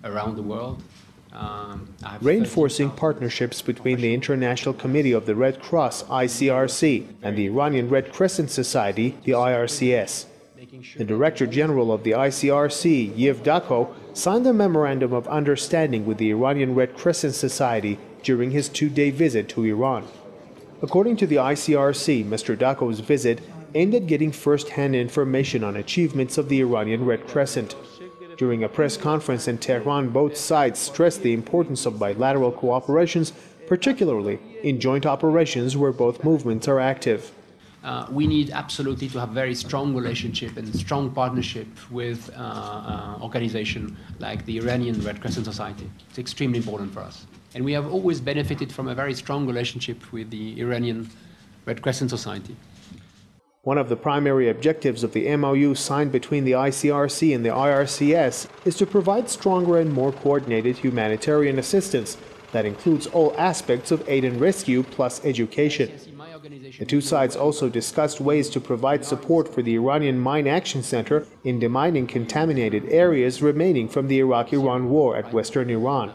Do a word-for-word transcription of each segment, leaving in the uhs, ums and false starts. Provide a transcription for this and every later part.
around the world. Um, Reinforcing partnerships between the International Committee of the Red Cross, I C R C, and the Iranian Red Crescent Society, the I R C S. The Director General of the I C R C, Yev Dako, signed a memorandum of understanding with the Iranian Red Crescent Society during his two-day visit to Iran. According to the I C R C, Mister Dako's visit aimed at getting first-hand information on achievements of the Iranian Red Crescent. During a press conference in Tehran, both sides stressed the importance of bilateral cooperations, particularly in joint operations where both movements are active. Uh, we need absolutely to have very strong relationship and strong partnership with uh, uh, organizations like the Iranian Red Crescent Society. It's extremely important for us. And we have always benefited from a very strong relationship with the Iranian Red Crescent Society. One of the primary objectives of the M O U signed between the I C R C and the I R C S is to provide stronger and more coordinated humanitarian assistance that includes all aspects of aid and rescue plus education. The two sides also discussed ways to provide support for the Iranian Mine Action Center in demining contaminated areas remaining from the Iraq-Iran war at western Iran.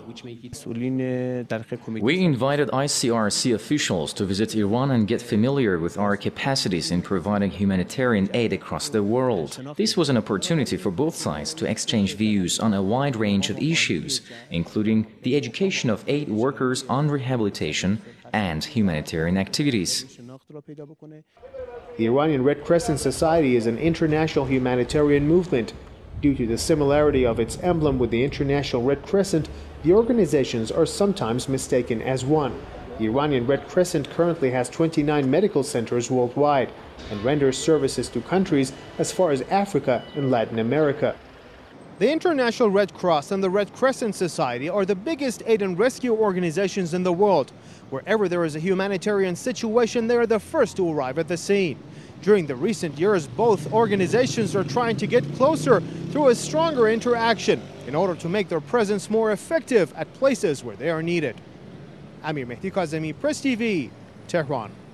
We invited I C R C officials to visit Iran and get familiar with our capacities in providing humanitarian aid across the world. This was an opportunity for both sides to exchange views on a wide range of issues, including the education of aid workers on rehabilitation and humanitarian activities. The Iranian Red Crescent Society is an international humanitarian movement. Due to the similarity of its emblem with the International Red Crescent, the organizations are sometimes mistaken as one. The Iranian Red Crescent currently has twenty-nine medical centers worldwide and renders services to countries as far as Africa and Latin America. The International Red Cross and the Red Crescent Society are the biggest aid and rescue organizations in the world. Wherever there is a humanitarian situation, they are the first to arrive at the scene. During the recent years, both organizations are trying to get closer through a stronger interaction in order to make their presence more effective at places where they are needed. Amir Mehdi Kazemi, Press T V, Tehran.